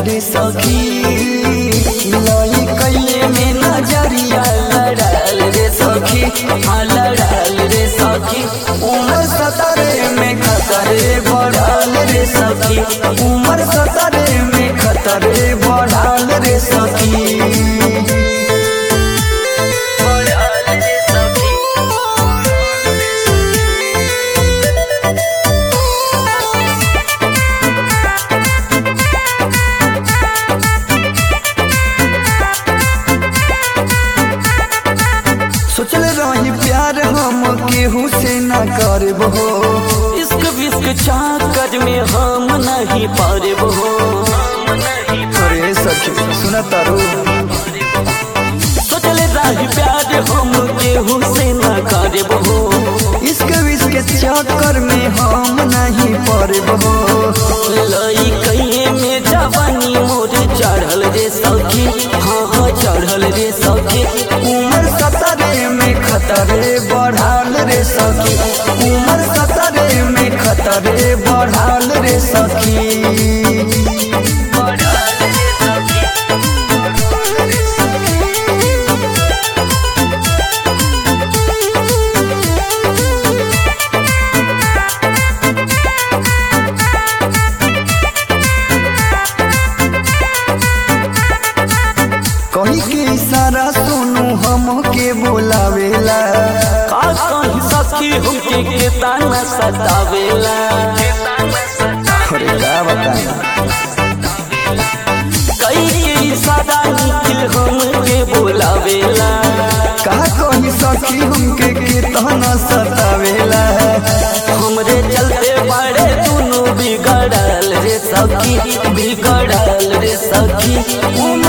रे सखी लई कैले में नजरिया लड़ल रे सखी हाँ लड़ल रे सखी उम्र 17 में खतरे बढ़ल रे सखी उम्र 17 में खतरे बढ़ल रे सखी सोचल रही प्यार हम केहू से न करब हो इश्क विश्क चाकर में हम नहीं पारब हो अरे सखी सुन तारू सोचल रही प्यार हम केहू से न करब हो इश्क विश्क चक्कर में हम नहीं पड़ब हो लई कहीं में जवानी मोर चढ़ल रे सखी हाँ हाँ चढ़ल रे सखी उम्र 17 में खतरे बढ़ल रे सखी उम्र 17 में खतरे बढ़ल रे सखी कहीं के इशारा सुनू हम के बोलावेला का कहीं सखी हमके के ताना सतावेला अरे का बताएं कई के इशारा निकल हमके बोलावेला का कहीं सखी हमके के ताना सतावेला हमरे चलते बड़े दोनों बिगड़ल रे सखी बिगड़ल रे सखी